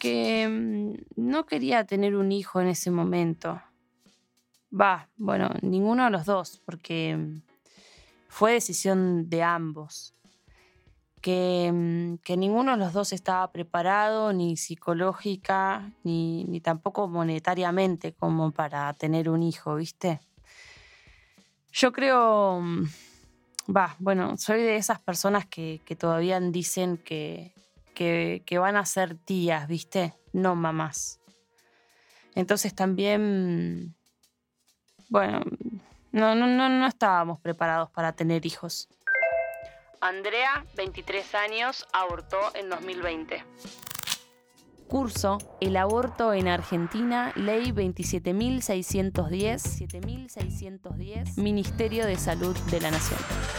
porque no quería tener un hijo en ese momento. Bueno, ninguno de los dos, porque fue decisión de ambos. Que ninguno de los dos estaba preparado, ni psicológica, ni tampoco monetariamente como para tener un hijo, ¿viste? Yo creo, soy de esas personas que todavía dicen que van a ser tías, ¿viste? No mamás. Entonces también, no estábamos preparados para tener hijos. Andrea, 23 años, abortó en 2020. Curso El aborto en Argentina, Ley 27.610, Ministerio de Salud de la Nación.